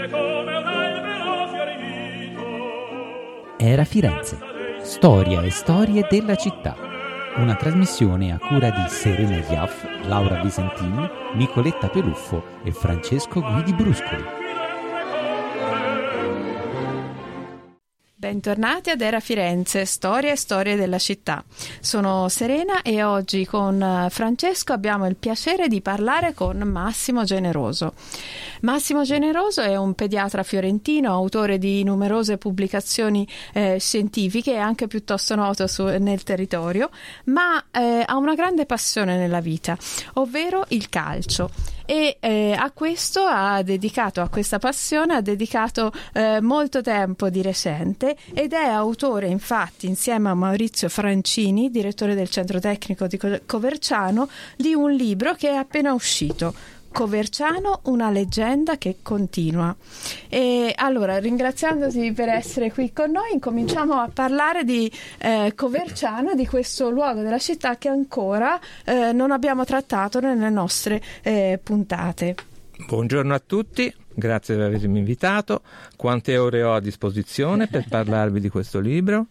Era Firenze, storia e storie della città. Una trasmissione a cura di Serena Iaff, Laura Visentini, Nicoletta Peluffo e Francesco Guidi Bruscoli. Bentornati ad Era Firenze, storia e storie della città. Sono Serena e oggi con Francesco abbiamo il piacere di parlare con Massimo Generoso. Massimo Generoso è un pediatra fiorentino, autore di numerose pubblicazioni scientifiche e anche piuttosto noto nel territorio, ma ha una grande passione nella vita, ovvero il calcio. E a questa passione ha dedicato molto tempo di recente ed è autore, infatti, insieme a Maurizio Francini, direttore del centro tecnico di Coverciano, di un libro che è appena uscito, Coverciano, una leggenda che continua. E allora, ringraziandoti per essere qui con noi, incominciamo a parlare di Coverciano, di questo luogo della città che ancora non abbiamo trattato nelle nostre puntate. Buongiorno a tutti, grazie per avermi invitato. Quante ore ho a disposizione per parlarvi di questo libro?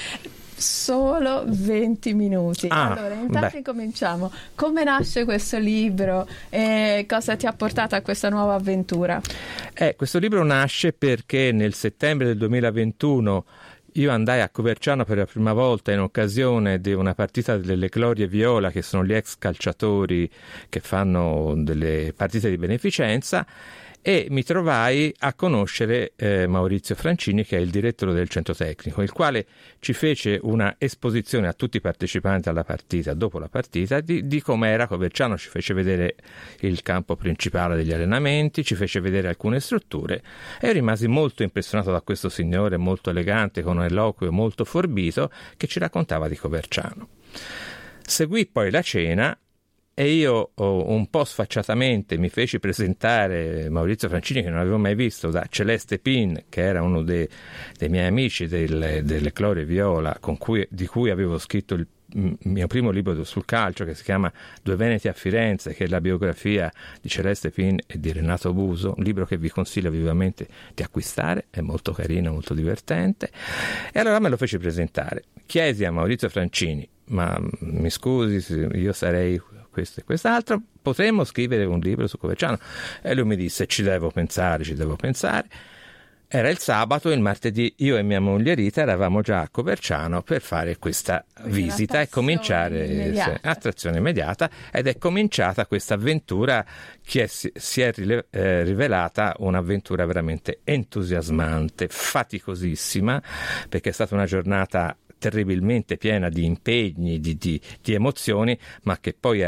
Solo 20 minuti. Allora, intanto incominciamo. Come nasce questo libro e cosa ti ha portato a questa nuova avventura? Questo libro nasce perché nel settembre del 2021 io andai a Coverciano per la prima volta in occasione di una partita delle Glorie Viola, che sono gli ex calciatori che fanno delle partite di beneficenza, e mi trovai a conoscere Maurizio Francini, che è il direttore del centro tecnico, il quale ci fece una esposizione a tutti i partecipanti alla partita, dopo la partita, di com'era Coverciano. Ci fece vedere il campo principale degli allenamenti, ci fece vedere alcune strutture e io rimasi molto impressionato da questo signore molto elegante, con un eloquio molto forbito, che ci raccontava di Coverciano. Seguì poi la cena e io un po' sfacciatamente mi feci presentare Maurizio Francini, che non avevo mai visto, da Celeste Pin, che era uno dei miei amici delle Glorie Viola, di cui avevo scritto il mio primo libro sul calcio, che si chiama Due Veneti a Firenze, che è la biografia di Celeste Pin e di Renato Buso, un libro che vi consiglio vivamente di acquistare, è molto carino, molto divertente. E allora me lo feci presentare. Chiesi a Maurizio Francini: ma mi scusi, io sarei questo e quest'altro, potremmo scrivere un libro su Coverciano? E lui mi disse: ci devo pensare. Era il sabato, il martedì io e mia moglie Rita eravamo già a Coverciano per fare questa visita e cominciare attrazione immediata, ed è cominciata questa avventura che si è rivelata un'avventura veramente entusiasmante, faticosissima, perché è stata una giornata terribilmente piena di impegni, di emozioni, ma che poi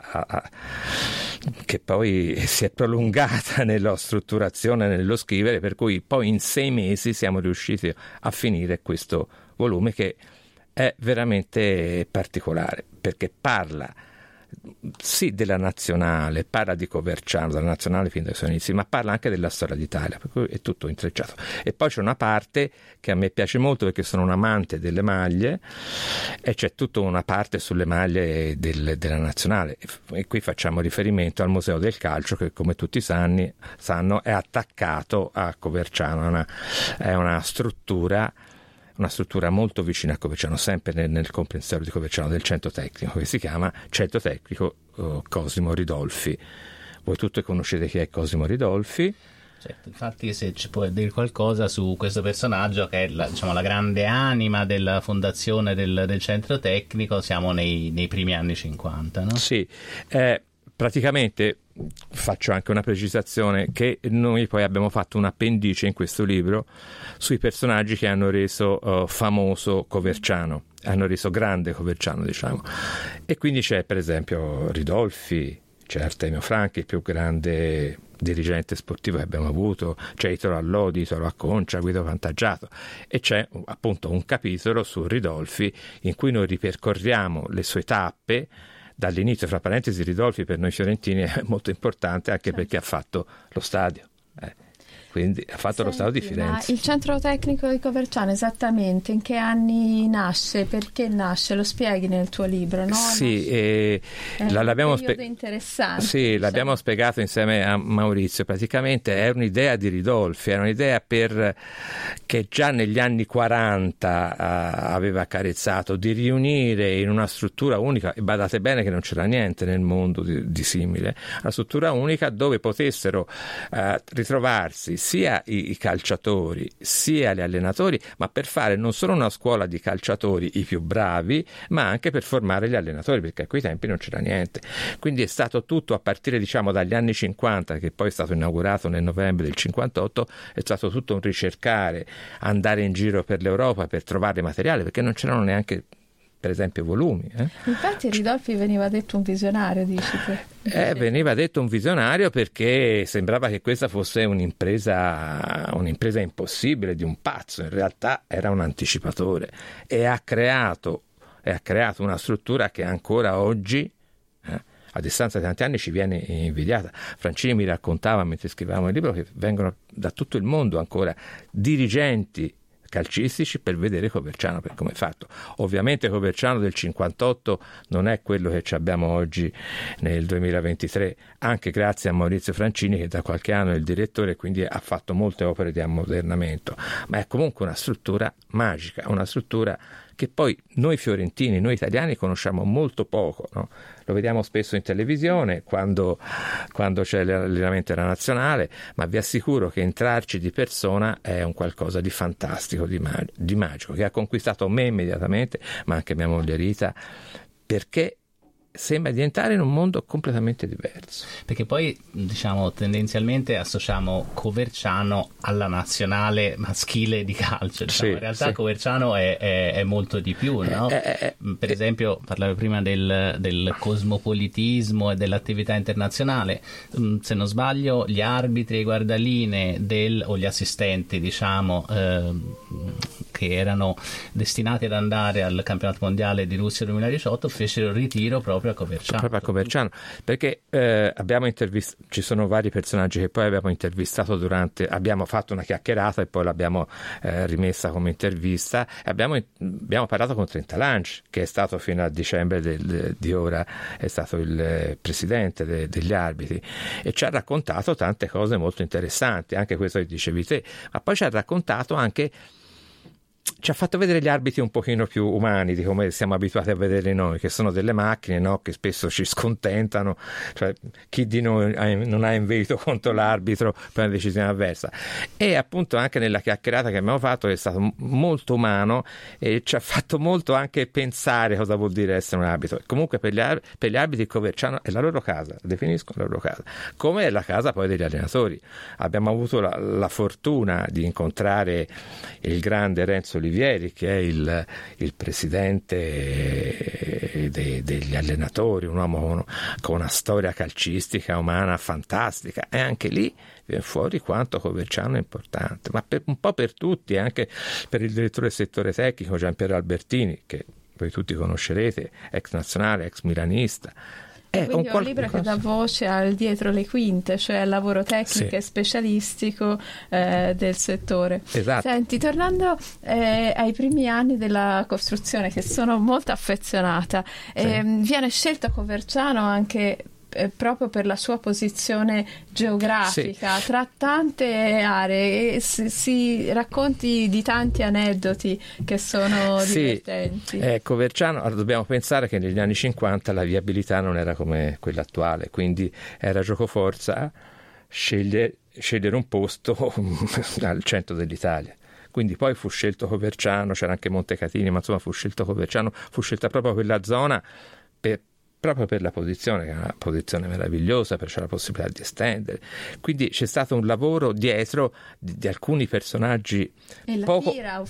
si è prolungata nella strutturazione, nello scrivere, per cui poi in 6 mesi siamo riusciti a finire questo volume, che è veramente particolare, perché parla sì della nazionale, parla di Coverciano, della nazionale fin dai suoi inizi, ma parla anche della storia d'Italia, per cui è tutto intrecciato. E poi c'è una parte che a me piace molto, perché sono un amante delle maglie, e c'è tutta una parte sulle maglie della nazionale, e qui facciamo riferimento al Museo del Calcio, che come tutti sanno è attaccato a Coverciano, è una struttura molto vicina a Coverciano, sempre nel comprensorio di Coverciano, del centro tecnico, che si chiama Centro Tecnico Cosimo Ridolfi. Voi tutti conoscete chi è Cosimo Ridolfi. Certo, infatti, se ci puoi dire qualcosa su questo personaggio, che è la grande anima della fondazione del centro tecnico, siamo nei primi anni 50, no? Sì, praticamente faccio anche una precisazione, che noi poi abbiamo fatto un appendice in questo libro sui personaggi che hanno reso famoso Coverciano, hanno reso grande Coverciano, diciamo. E quindi c'è per esempio Ridolfi, c'è Artemio Franchi, il più grande dirigente sportivo che abbiamo avuto, c'è Italo Allodi, Italo Acconcia, Guido Vantaggiato, e c'è appunto un capitolo su Ridolfi in cui noi ripercorriamo le sue tappe dall'inizio. Fra parentesi, Ridolfi per noi fiorentini è molto importante, anche perché ha fatto lo stadio. quindi ha fatto lo Stato di Firenze. Ma il centro tecnico di Coverciano esattamente in che anni nasce? Perché nasce? Lo spieghi nel tuo libro, no? Sì, l'abbiamo interessante. Sì, l'abbiamo spiegato insieme a Maurizio. Praticamente è un'idea di Ridolfi, era un'idea che già negli anni 40 aveva accarezzato, di riunire in una struttura unica, e badate bene che non c'era niente nel mondo di simile, una struttura unica dove potessero ritrovarsi sia i calciatori sia gli allenatori, ma per fare non solo una scuola di calciatori, i più bravi, ma anche per formare gli allenatori, perché a quei tempi non c'era niente. Quindi è stato tutto a partire, diciamo, dagli anni 50, che poi è stato inaugurato nel novembre del 58, è stato tutto un ricercare, andare in giro per l'Europa per trovare materiale, perché non c'erano neanche, per esempio, volumi. Infatti Ridolfi veniva detto un visionario, dici te? Veniva detto un visionario perché sembrava che questa fosse un'impresa impossibile, di un pazzo. In realtà era un anticipatore e ha creato una struttura che ancora oggi, a distanza di tanti anni, ci viene invidiata. Francini mi raccontava, mentre scrivevamo il libro, che vengono da tutto il mondo ancora dirigenti calcistici per vedere Coverciano per come è fatto. Ovviamente Coverciano del 58 non è quello che abbiamo oggi nel 2023, anche grazie a Maurizio Francini, che da qualche anno è il direttore, quindi ha fatto molte opere di ammodernamento, ma è comunque una struttura magica, una struttura che poi noi fiorentini, noi italiani conosciamo molto poco, no? Lo vediamo spesso in televisione quando c'è l'allenamento della nazionale, ma vi assicuro che entrarci di persona è un qualcosa di fantastico, di magico, che ha conquistato me immediatamente, ma anche mia moglie Rita, perché sembra di entrare in un mondo completamente diverso. Perché poi, diciamo, tendenzialmente associamo Coverciano alla nazionale maschile di calcio, diciamo. Sì, in realtà sì. Coverciano è molto di più, no? Per esempio, parlavo prima del cosmopolitismo e dell'attività internazionale. Se non sbaglio, gli arbitri e i guardaline o gli assistenti, diciamo, che erano destinati ad andare al campionato mondiale di Russia 2018 fecero ritiro proprio a Coverciano. Perché ci sono vari personaggi che poi abbiamo intervistato abbiamo fatto una chiacchierata e poi l'abbiamo rimessa come intervista, e abbiamo parlato con Trentalanci, che è stato fino a dicembre di ora è stato il presidente degli arbitri, e ci ha raccontato tante cose molto interessanti, anche questo che dicevi te, ma poi ci ha raccontato anche, ci ha fatto vedere gli arbitri un pochino più umani di come siamo abituati a vedere noi, che sono delle macchine, no? Che spesso ci scontentano, cioè chi di noi non ha inveito contro l'arbitro per una decisione avversa. E appunto anche nella chiacchierata che abbiamo fatto è stato molto umano e ci ha fatto molto anche pensare cosa vuol dire essere un arbitro. Comunque per gli arbitri Coverciano è la loro casa, definiscono la loro casa, come è la casa poi degli allenatori. Abbiamo avuto la fortuna di incontrare il grande Renzo Olivieri, che è il presidente degli allenatori, un uomo con una storia calcistica umana fantastica, e anche lì viene fuori quanto Coverciano è importante, ma un po' per tutti, anche per il direttore del settore tecnico Gianpiero Albertini, che voi tutti conoscerete, ex nazionale, ex milanista. Quindi è un libro che dà voce al dietro le quinte, cioè al lavoro tecnico e specialistico del settore. Esatto. Senti, tornando ai primi anni della costruzione, che sono molto affezionata, viene scelto Coverciano anche proprio per la sua posizione geografica tra tante aree, e si racconti di tanti aneddoti che sono divertenti. Coverciano, dobbiamo pensare che negli anni 50 la viabilità non era come quella attuale, quindi era giocoforza scegliere un posto al centro dell'Italia. Quindi poi fu scelto Coverciano, c'era anche Montecatini, ma insomma fu scelto Coverciano, fu scelta proprio quella zona proprio per la posizione, che è una posizione meravigliosa, perché c'è la possibilità di estendere. Quindi c'è stato un lavoro dietro di alcuni personaggi. E la Fira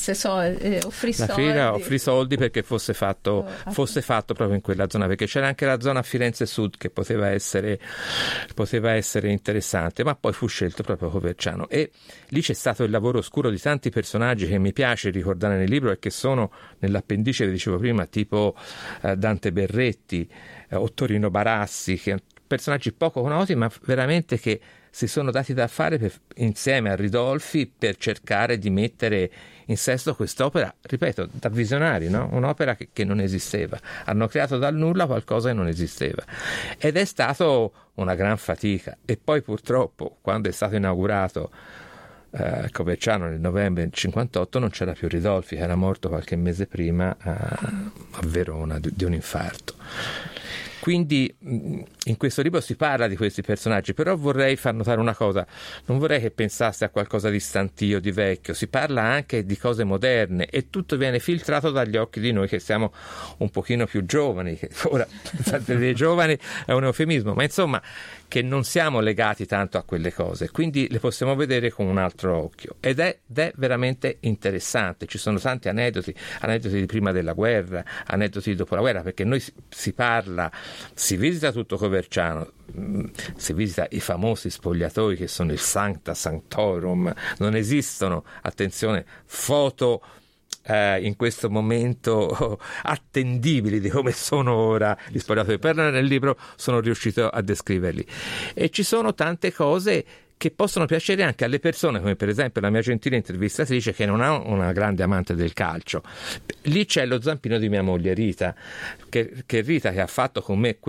offrì soldi perché fosse fatto proprio in quella zona, perché c'era anche la zona Firenze Sud che poteva essere interessante, ma poi fu scelto proprio Coverciano, e lì c'è stato il lavoro oscuro di tanti personaggi che mi piace ricordare nel libro e che sono nell'appendice che dicevo prima, tipo Dante Berretti, Ottorino Barassi, che personaggi poco noti ma veramente che si sono dati da fare insieme a Ridolfi per cercare di mettere in sesto quest'opera, ripeto, da visionari, no? Un'opera che non esisteva. Hanno creato dal nulla qualcosa che non esisteva. Ed è stato una gran fatica. E poi purtroppo, quando è stato inaugurato Coverciano nel novembre del 58, non c'era più Ridolfi, che era morto qualche mese prima a Verona di un infarto. Quindi in questo libro si parla di questi personaggi, però vorrei far notare una cosa: non vorrei che pensaste a qualcosa di stantio, di vecchio, si parla anche di cose moderne e tutto viene filtrato dagli occhi di noi che siamo un pochino più giovani, che ora dei giovani è un eufemismo, ma insomma che non siamo legati tanto a quelle cose, quindi le possiamo vedere con un altro occhio ed è veramente interessante. Ci sono tanti aneddoti di prima della guerra, aneddoti di dopo la guerra, perché noi si parla, si visita tutto Coverciano, si visita i famosi spogliatoi che sono il Sancta Sanctorum, non esistono, attenzione, foto in questo momento attendibili di come sono ora gli spogliatoi, però nel libro sono riuscito a descriverli. E ci sono tante cose che possono piacere anche alle persone, come per esempio la mia gentile intervistatrice che non è una grande amante del calcio. Lì c'è lo zampino di mia moglie Rita, che Rita, che ha fatto con me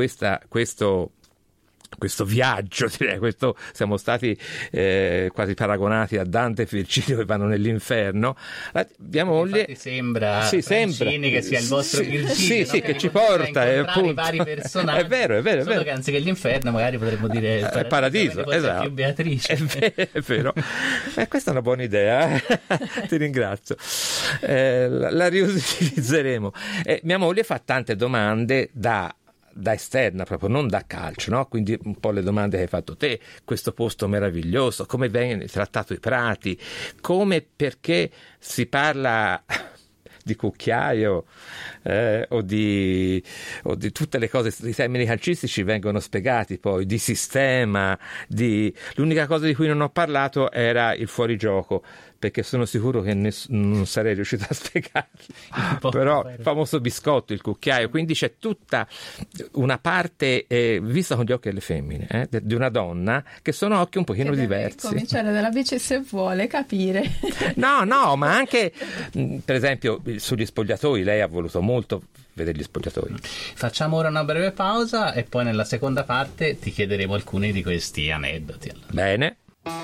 questo viaggio, direi, siamo stati quasi paragonati a Dante e Virgilio che vanno nell'inferno. Mia moglie sembra che sia il vostro Virgilio, sì, che ci porta i vari personaggi. È vero. Solo che anziché l'inferno magari potremmo dire paradiso, esatto. Più Beatrice. È vero. Questa è una buona idea, ti ringrazio. La riutilizzeremo. Mia moglie fa tante domande da esterna, proprio non da calcio, no? Quindi un po' le domande che hai fatto te: questo posto meraviglioso, come vengono trattati i prati, perché si parla di cucchiaio o di tutte le cose, i termini calcistici vengono spiegati, poi di sistema, l'unica cosa di cui non ho parlato era il fuorigioco, perché sono sicuro che non sarei riuscito a spiegarlo, però il famoso biscotto, il cucchiaio, quindi c'è tutta una parte vista con gli occhi delle femmine, di una donna, che sono occhi un pochino diversi. Cominciare dalla bici se vuole capire. No, ma anche per esempio sugli spogliatoi, lei ha voluto molto vedere gli spogliatoi. Facciamo ora una breve pausa e poi nella seconda parte ti chiederemo alcuni di questi aneddoti. Allora. Bene.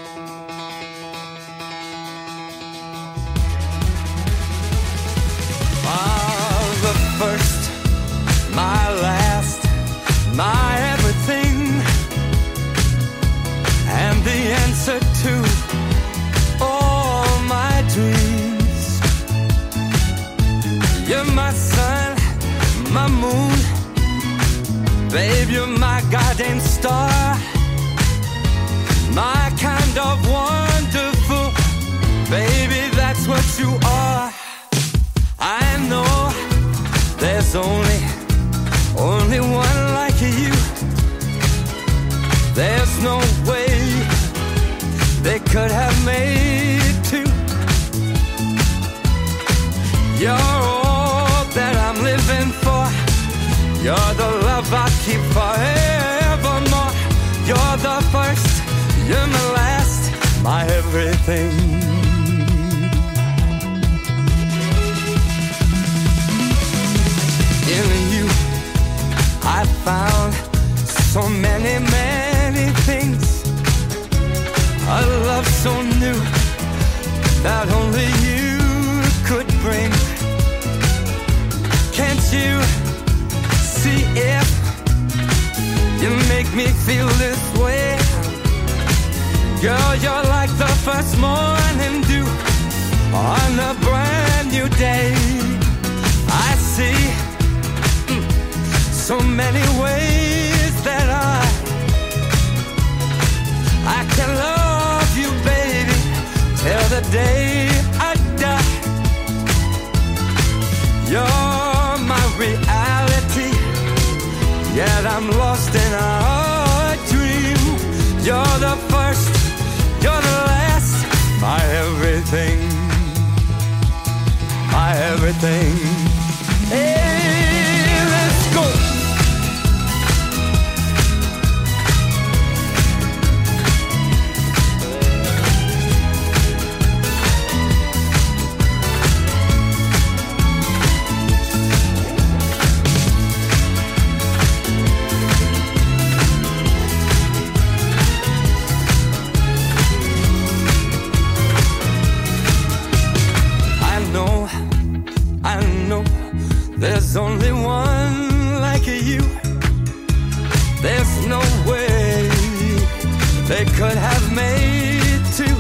The first, my last, my everything, and the answer to all my dreams. You're my sun, my moon, babe, you're my guiding star, my kind of wonderful, baby, that's what you are. I know there's only one like you. There's no way they could have made two. You're all that I'm living for. You're the love I keep forevermore. You're the first, you're my last, my everything. In you I found so many, many things. A love so new that only you could bring. Can't you see if you make me feel this way? Girl, you're like the first morning dew on a brand new day. I see so many ways that I can love you, baby, till the day I die. You're my reality, yet I'm lost in a dream. You're the first, you're the last, my everything, my everything. Hey, let's go. they could have made two.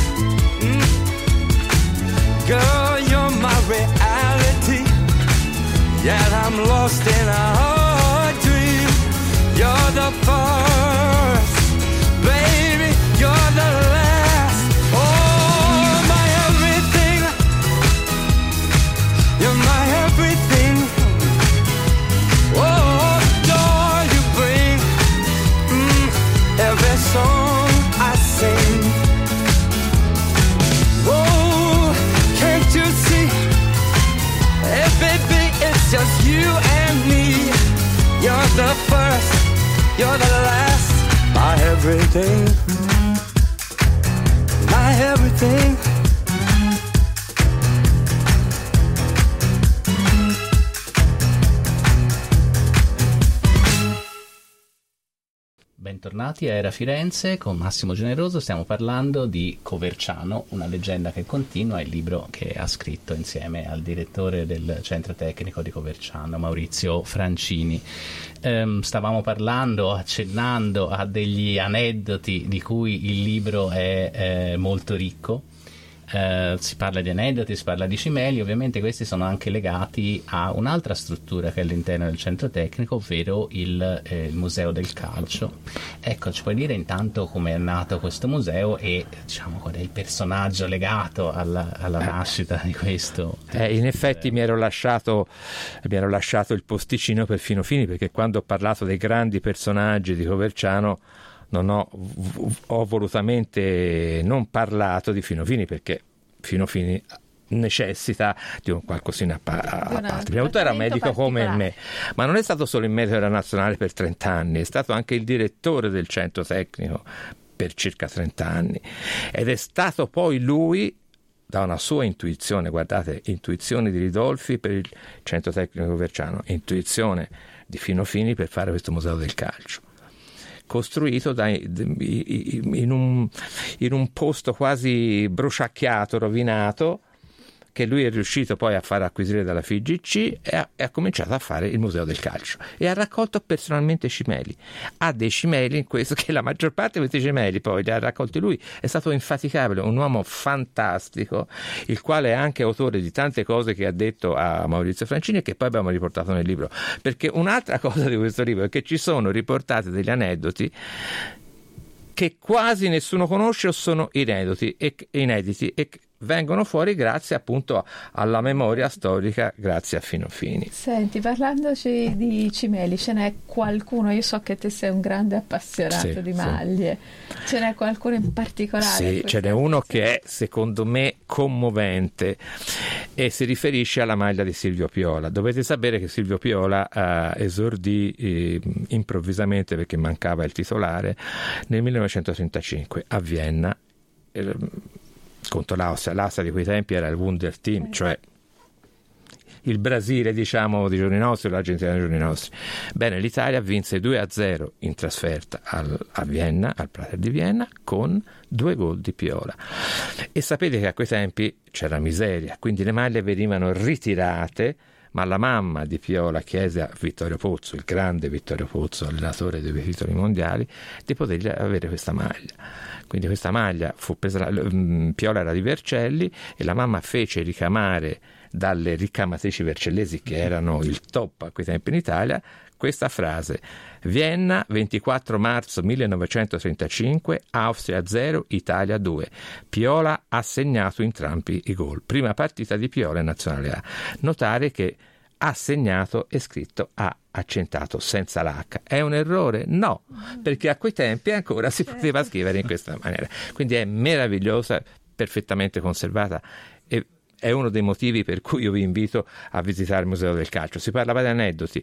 Girl, you're my reality, yet I'm lost in a dream. You're the first, baby, you're the last. Oh, my everything, you're my everything. Oh, joy you bring, every song I sing. Oh, can't you see? Hey, baby, it's just you and me. You're the first, you're the last. My everything, my everything. Bentornati a Era Firenze con Massimo Generoso. Stiamo parlando di Coverciano, una leggenda che continua, il libro che ha scritto insieme al direttore del centro tecnico di Coverciano, Maurizio Francini. Stavamo parlando, accennando a degli aneddoti di cui il libro è molto ricco. Si parla di aneddoti, si parla di cimeli, ovviamente questi sono anche legati a un'altra struttura che è all'interno del centro tecnico, ovvero il Museo del Calcio. Ecco, ci puoi dire intanto come è nato questo museo e diciamo qual è il personaggio legato alla nascita di questo? In effetti mi ero lasciato il posticino per Fino Fini, perché quando ho parlato dei grandi personaggi di Coverciano ho volutamente non parlato di Fino Fini, perché Fino Fini necessita di un qualcosina a parte. Prima di tutto era medico come me, ma non è stato solo il medico della nazionale per 30 anni, è stato anche il direttore del centro tecnico per circa 30 anni, ed è stato poi lui, da una sua intuizione, guardate, intuizione di Ridolfi per il centro tecnico Coverciano, intuizione di Fino Fini per fare questo museo del calcio, costruito in un posto quasi bruciacchiato, rovinato, che lui è riuscito poi a far acquisire dalla FIGC e ha cominciato a fare il museo del calcio e ha raccolto personalmente cimeli. Ha dei cimeli in questo, che la maggior parte di questi cimeli poi li ha raccolti lui. È stato infaticabile, un uomo fantastico, il quale è anche autore di tante cose che ha detto a Maurizio Francini e che poi abbiamo riportato nel libro, perché un'altra cosa di questo libro è che ci sono riportati degli aneddoti che quasi nessuno conosce o sono inediti e vengono fuori grazie appunto alla memoria storica, grazie a Fino Fini. Senti, parlandoci di cimeli, ce n'è qualcuno? Io so che te sei un grande appassionato di maglie, ce n'è qualcuno in particolare? Sì, ce n'è uno che è secondo me commovente e si riferisce alla maglia di Silvio Piola. Dovete sapere che Silvio Piola esordì improvvisamente, perché mancava il titolare, nel 1935 a Vienna contro l'Austria. L'Austria di quei tempi era il Wunder Team, cioè il Brasile, diciamo, di giorni nostri, l'Argentina di giorni nostri. Bene, l'Italia vinse 2-0 in trasferta a Vienna, al Prater di Vienna, con 2 gol di Piola. E sapete che a quei tempi c'era miseria, quindi le maglie venivano ritirate, ma la mamma di Piola chiese a Vittorio Pozzo, il grande Vittorio Pozzo, allenatore dei 2 titoli mondiali, di poter avere questa maglia. Quindi questa maglia fu presa, Piola era di Vercelli e la mamma fece ricamare dalle ricamatrici vercellesi, che erano il top a quei tempi in Italia, questa frase: Vienna, 24 marzo 1935, Austria 0, Italia 2. Piola ha segnato entrambi i gol. Prima partita di Piola in Nazionale A. Notare che ha segnato e scritto ha accentato senza l'H. È un errore? No, perché a quei tempi ancora si poteva scrivere in questa maniera. Quindi è meravigliosa, perfettamente conservata, e è uno dei motivi per cui io vi invito a visitare il Museo del Calcio. Si parlava di aneddoti.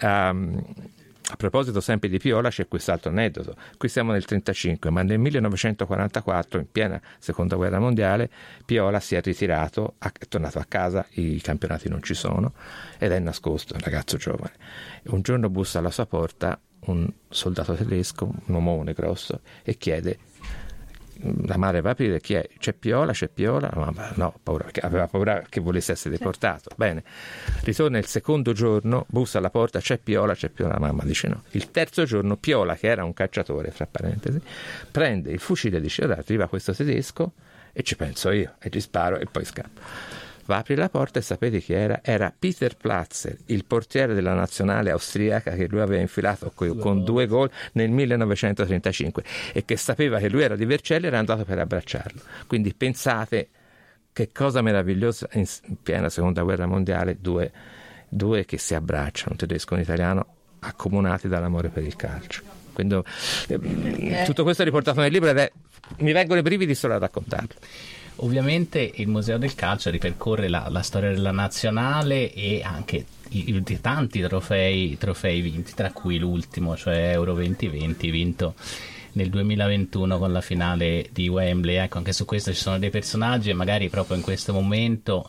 A proposito sempre di Piola, c'è quest'altro aneddoto. Qui siamo nel 1935, ma nel 1944, in piena seconda guerra mondiale, Piola si è ritirato, è tornato a casa, i campionati non ci sono, ed è nascosto, un ragazzo giovane. Un giorno bussa alla sua porta un soldato tedesco, un omone grosso, e chiede la madre va a aprire, chi è? C'è Piola? La mamma no, paura, perché aveva paura che volesse essere deportato. Bene, ritorna il secondo giorno, bussa alla porta, c'è Piola, la mamma dice no. Il terzo giorno Piola, che era un cacciatore, fra parentesi, prende il fucile e dice: arriva questo tedesco e ci penso io, e ci sparo e poi scappo. Va a aprire la porta e sapete chi era? Era Peter Platzer, il portiere della nazionale austriaca che lui aveva infilato con 2 gol nel 1935 e che sapeva che lui era di Vercelli e era andato per abbracciarlo. Quindi pensate che cosa meravigliosa in piena seconda guerra mondiale, due che si abbracciano, un tedesco e un italiano, accomunati dall'amore per il calcio. Quindi tutto questo è riportato nel libro ed mi vengono i brividi solo a raccontarlo. Ovviamente il Museo del Calcio ripercorre la storia della nazionale e anche i tanti trofei vinti, tra cui l'ultimo, cioè Euro 2020, vinto nel 2021 con la finale di Wembley. Ecco, anche su questo ci sono dei personaggi e magari proprio in questo momento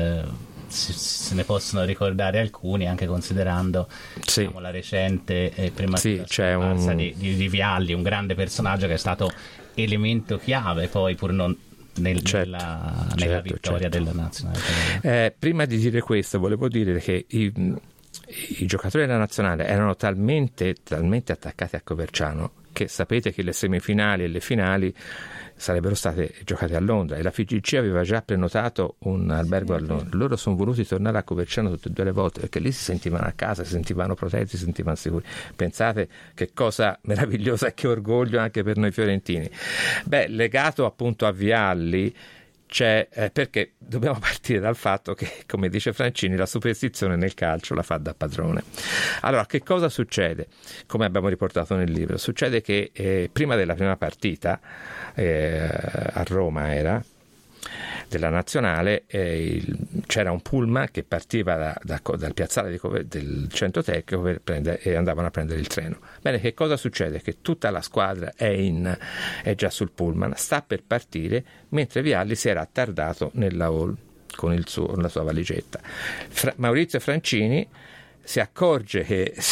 se ne possono ricordare alcuni, anche considerando diciamo, la recente c'è di Vialli, un grande personaggio che è stato elemento chiave poi pur non nella vittoria della nazionale. Prima di dire questo volevo dire che i giocatori della nazionale erano talmente attaccati a Coverciano che sapete che le semifinali e le finali sarebbero state giocate a Londra e la FIGC aveva già prenotato un albergo a Londra. Loro sono voluti tornare a Coverciano tutte e 2 le volte perché lì si sentivano a casa, si sentivano protetti, si sentivano sicuri. Pensate che cosa meravigliosa e che orgoglio anche per noi fiorentini. Legato appunto a Vialli c'è perché dobbiamo partire dal fatto che, come dice Francini, la superstizione nel calcio la fa da padrone. Allora, che cosa succede? Come abbiamo riportato nel libro, succede che prima della prima partita a Roma della nazionale c'era un pullman che partiva dal piazzale del centro tecnico e andavano a prendere il treno. Bene, che cosa succede? Che tutta la squadra è già sul pullman, sta per partire, mentre Vialli si era attardato nella hall con la sua valigetta. Maurizio Francini si accorge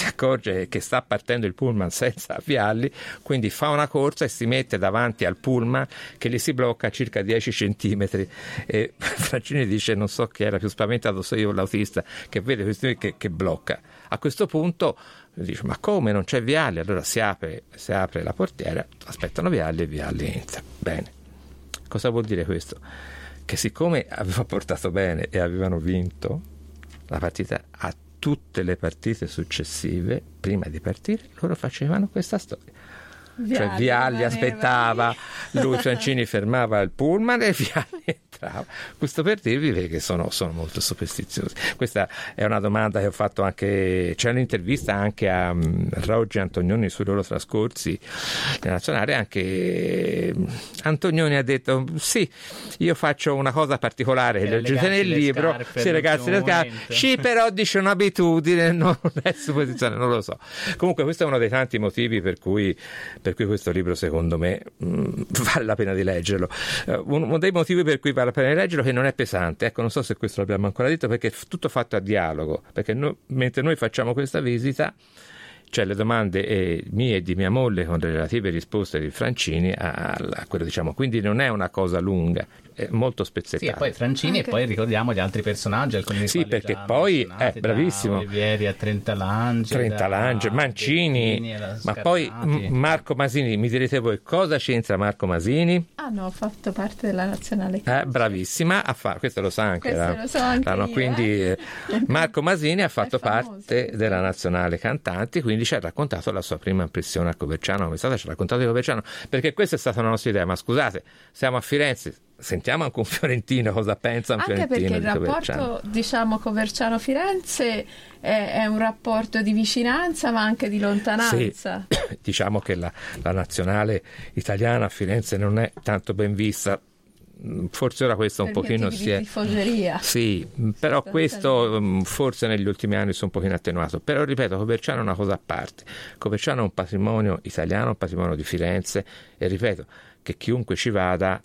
che sta partendo il pullman senza Vialli, quindi fa una corsa e si mette davanti al pullman che gli si blocca a circa 10 centimetri e Francini dice: non so chi era più spaventato, se io o l'autista che vede questo che blocca. A questo punto dice: ma come, non c'è Vialli? Allora si apre la portiera, aspettano Vialli e Vialli entra. Bene, cosa vuol dire questo? Che siccome aveva portato bene e avevano vinto la partita, a tutte le partite successive, prima di partire, loro facevano questa storia. Cioè Vialli aspettava, lui Francini fermava il pullman e Vialli entrava. Questo per dirvi che sono molto superstiziosi. Questa è una domanda che ho fatto anche, c'è un'intervista anche a Roggi Antonioni sui loro trascorsi nella nazionale, anche Antonioni ha detto: sì, io faccio una cosa particolare che leggete nel libro, si ragazzi le scarpe, sì, però dice un'abitudine, non è supposizione, non lo so. Comunque questo è uno dei tanti motivi per cui questo libro secondo me vale la pena di leggerlo. Uno dei motivi per cui vale la pena di leggerlo è che non è pesante, ecco, non so se questo l'abbiamo ancora detto, perché è tutto fatto a dialogo, perché mentre noi facciamo questa visita c'è le domande mie e di mia moglie con le relative risposte di Francini a quello, diciamo, quindi non è una cosa lunga, è molto spezzettata. Sì, e poi Francini e poi ricordiamo gli altri personaggi, alcuni sì, perché poi è bravissimo, Olivieri a Trentalange, Mancini, ma poi Marco Masini. Mi direte voi, cosa c'entra Marco Masini? Ho fatto parte della nazionale bravissima a fare, questo lo sa anche, quindi Marco Masini ha fatto parte della nazionale cantanti, quindi ci ha raccontato la sua prima impressione a Coverciano, come è stata, ci ha raccontato di Coverciano, perché questa è stata la nostra idea. Ma scusate, siamo a Firenze, sentiamo anche un fiorentino cosa pensa un anche fiorentino perché il rapporto, diciamo, Coverciano-Firenze è un rapporto di vicinanza ma anche di lontananza. Sì, diciamo che la nazionale italiana a Firenze non è tanto ben vista, forse ora questo un pochino si è tifoseria. Sì, però questo forse negli ultimi anni si è un pochino attenuato. Però ripeto, Coverciano è una cosa a parte. Coverciano è un patrimonio italiano, un patrimonio di Firenze, e ripeto che chiunque ci vada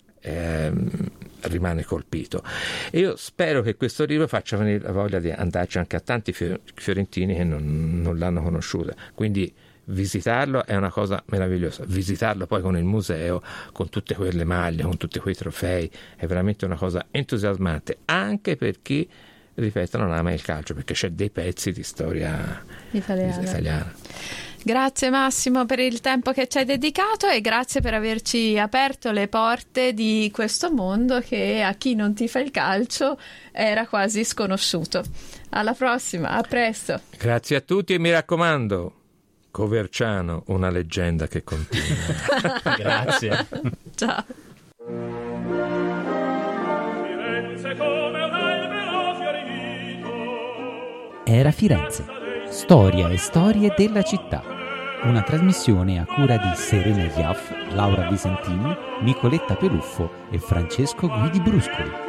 rimane colpito. E io spero che questo libro faccia venire la voglia di andarci anche a tanti fiorentini che non l'hanno conosciuta. Quindi visitarlo è una cosa meravigliosa, visitarlo poi con il museo, con tutte quelle maglie, con tutti quei trofei, è veramente una cosa entusiasmante, anche per chi, ripeto, non ama il calcio, perché c'è dei pezzi di storia italiana. Grazie Massimo per il tempo che ci hai dedicato e grazie per averci aperto le porte di questo mondo che a chi non tifa il calcio era quasi sconosciuto. Alla prossima, a presto. Grazie a tutti e mi raccomando, Coverciano, una leggenda che continua. Grazie. Ciao. Era Firenze, storia e storie della città. Una trasmissione a cura di Serena Iaff, Laura Visentin, Nicoletta Peluffo e Francesco Guidi Bruscoli.